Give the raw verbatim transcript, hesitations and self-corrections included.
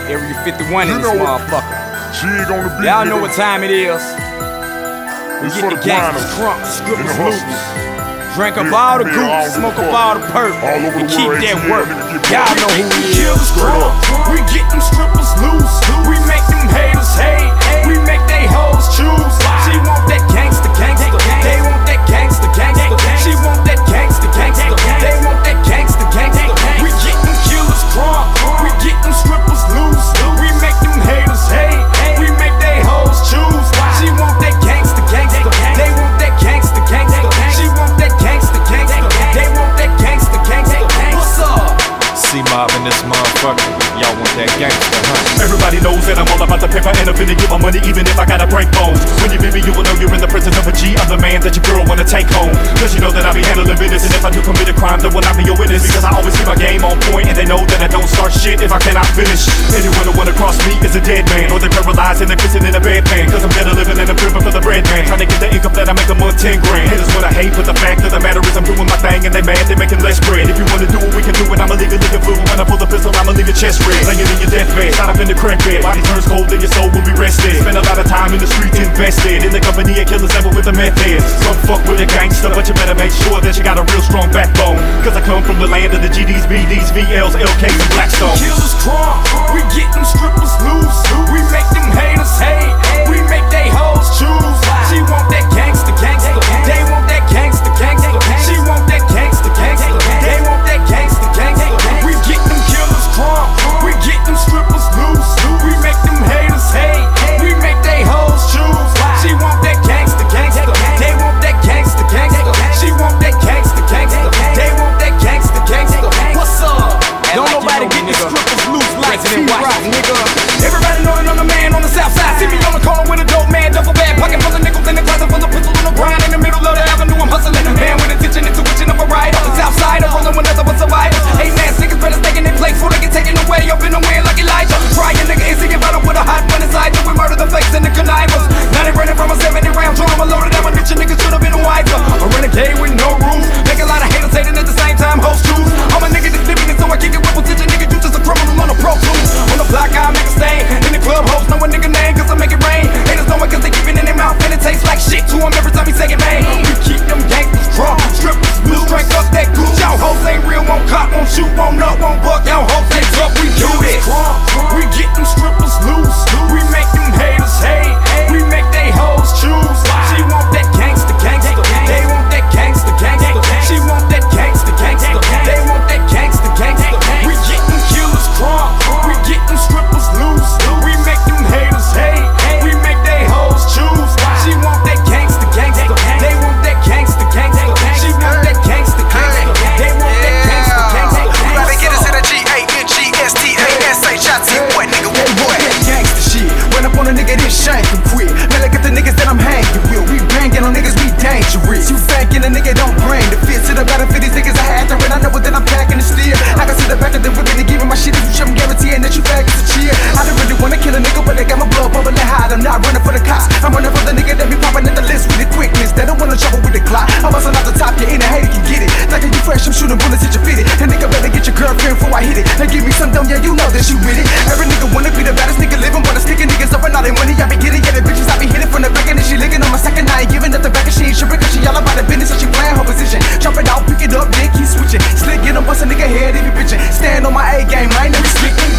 Area fifty-one in this motherfucker. Jig on the beat. Y'all know what time it is. We It's get for the the gangsters grinders drunk, and the strippers hustlers. loose. Drink up Yeah, all the yeah, all goose, over smoke the up fuck. all the perp, All over and the keep world, that yeah, work. nigga, get Y'all back. know who we is. Killers drunk, we get them strippers loose. We make them haters hate, we make they hoes choose. She want that gangsta, gangsta. They want that gangsta, gangsta. She want that gangsta, gangsta. They want that gangsta, gangsta. We get them killers drunk, we get them strippers loose. We make them haters hate, we make they hoes choose. She want that gangsta, gangsta. They want that gangsta, gangsta. She want that gangsta, gangsta. They want that gangsta, gangsta. What's up? C-Mob in this motherfucker. Y'all want that gangster, huh? Everybody knows that I'm all about the paper and I'm finna give my money even if I gotta break bones. When you meet me, you will know you're in the presence of a G. I'm the man that your girl wanna take home. Cause you know that I be handling business, and if I do commit a crime, then will not be your witness. Because I always keep my game on point, and they know that I don't start shit if I cannot finish. Anyone who wanna cross me is a dead man, or they paralyzed and they're pissing in a bedpan. Cause I'm better living and I'm driven for the bread man, trying to get the income that I make a month ten grand. Haters what I hate, but the fact of the matter is I'm doing my thing and they mad, they making less bread. If you wanna do it, we can do it. I'ma leave it looking fool. When I pull the pistol, I'ma leave your chest red. Laying in your deathbed, shot up in the crack bed. Body turns cold, then your soul will be rested. Spend a lot of time in the streets invested in the company of killers ever with the methods. Some fuck with a gangster, but you better make sure that you got a real strong backbone. Cause I come from the land of the G Ds, B Ds, V Ls, L Ks, and Blackstone. Killers drunk, we get them strippers loose. We make them haters hate, we make they hoes choose. She want that gangsta, gangsta. They want that gangsta, gangsta. She want that gangsta, gangsta. They want that gangsta, gangsta. We get them killers drunk, we get them strippers loose. We make them haters hate, we make they hoes choose. She want that gangsta, gangsta. They want that gangsta, gangsta. She want that gangsta, gangsta. They want that gangsta, gangsta. What's up? Don't nobody get the strippers loose like T-Rock, nigga. Everybody knowin' I'm the man on the south side. See me on the corner with a dope man, duffel bag, pocket full of nickels in the closet full of pistols on the grind. In the middle of the avenue, I'm hustling. A man with attention, intuition of a ride. On the south side, I'm rolling with nothing but survivors. Eight man sick better taking in place before they get taken away. Up in the wind like Elijah. Try a nigga instant, get up with a hot one inside. Then we murder the fakes and the connivers. Now they running from a seventy round drum. I'm loaded up, a bitch, nigga should have been wiser. A renegade with no rules. Make a lot of haters hating at the same time, host choose. I'm a nigga that's living it, so I kick it with potential. Nigga, you just a criminal on a pro tools. On the block, I make a stain. In the club, host know a nigga name, cause I make it rain. Haters know it cause they keep it in their mouth, and it tastes like shit to them every time he say it, man. We keep them gangsters drunk, strippers loose, drink up that goose. Y'all hoes ain't real, won't cop, won't shoot, won't nut, won't buck. Y'all hoes ain't tough, we do this. We get them strippers loose, we make them haters hate, we make they hoes choose. She want that gangsta, gangsta. They want that gangsta, gangsta. She want that gangsta, gangsta. They want that gangsta, gangsta. We get them killers drunk, we get them strippers loose, we make them haters hate, we make they hoes choose. She want that gangsta, gangsta. They want that gangsta, gangsta. She want that gangsta, gangsta. They want that gangsta, gangsta. We about to get us in a G A N G S T A S H I T. What nigga, what boy? That gangsta shit. Run up on a nigga, then shank him quick. Man, look at the niggas that I'm hanging with. We banging on niggas, we dangerous. You thinking a nigga don't bring the fit. To the battle for these niggas, I had to run. I know what that I'm packing the steel. I can see the back of the whip and giving my shit. If you show me guaranteeing that you faggots a cheer. I don't really wanna kill a nigga, but they got my blood bubbling hot. I'm not running for the cops. I'm running for the nigga that be popping in the list with the quickness. They don't wanna trouble with the clock. I'm busting off the top, you ain't a hater can get it. Like you fresh, I'm shooting bullets at your fitted. A nigga better get your girlfriend before I hit it. Now give me some dumb, yeah, you know that she with it. Every nigga wanna be the baddest nigga living, wanna stick niggas up and all their money. I be getting, yeah, the bitches I be hitting from the back and then she licking on my second. I ain't giving up the back and she ain't tripping cause she all about the business, so she playing her position. Jump it out, pick it up, then keep switching. Slick, get 'em, bust a nigga head if you bitchin'. Stand on my A game, I ain't never slick.